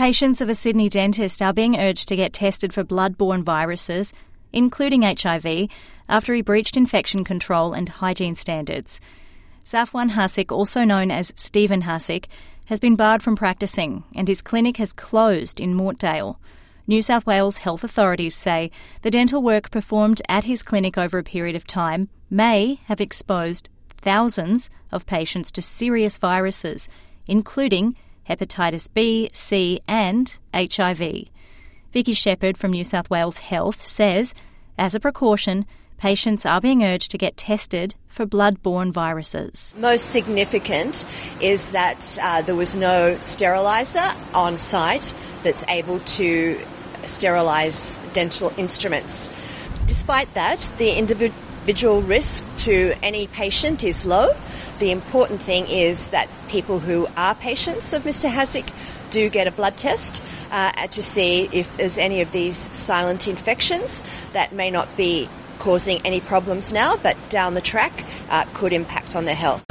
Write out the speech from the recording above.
Patients of a Sydney dentist are being urged to get tested for blood-borne viruses, including HIV, after he breached infection control and hygiene standards. Safwan Hasik, also known as Stephen Hasik, has been barred from practicing and his clinic has closed in Mortdale. New South Wales health authorities say the dental work performed at his clinic over a period of time may have exposed thousands of patients to serious viruses, including hepatitis B, C and HIV. Vicky Shepherd from New South Wales Health says, as a precaution, patients are being urged to get tested for blood-borne viruses. Most significant is that there was no steriliser on site that's able to sterilise dental instruments. Despite that, the individual risk to any patient is low. The important thing is that people who are patients of Mr. Hasik do get a blood test to see if there's any of these silent infections that may not be causing any problems now, but down the track could impact on their health.